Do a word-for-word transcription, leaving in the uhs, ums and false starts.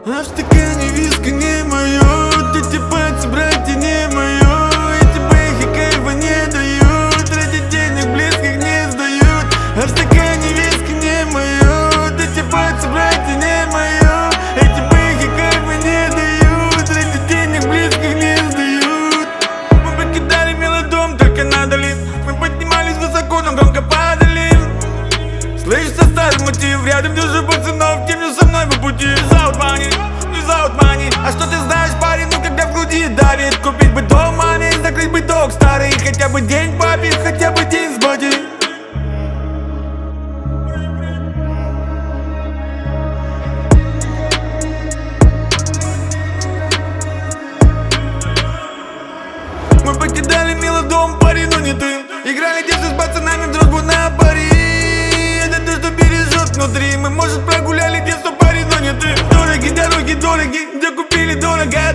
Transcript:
А в стакане виски не мое, эти пальцы, братья, не мое. Эти бэхи кайфа не дают, ради денег близких не сдают. А в стакане виски не мое, эти пальцы, братья, не мое. Эти бэхи кайфа не дают, ради денег близких не сдают. Мы покидали милый дом, только на долин. Мы поднимались высоко, но громко падали. Слышится старый мотив, рядом держу пацанов, тем не со мной по пути. Without money, without money. А что ты знаешь, парень, ну когда в груди давит? Купить бы дом маме, закрыть бы долг старый. Хотя бы день папе, хотя бы день с боди. Мы покидали милый дом, парень, но не ты. Играли детство с пацанами в дружбу на пари. Это то, что бережет внутри. Мы, может, прогуляли детство, парень, но не ты. Дороги, дороги, дороги, где купили дорого.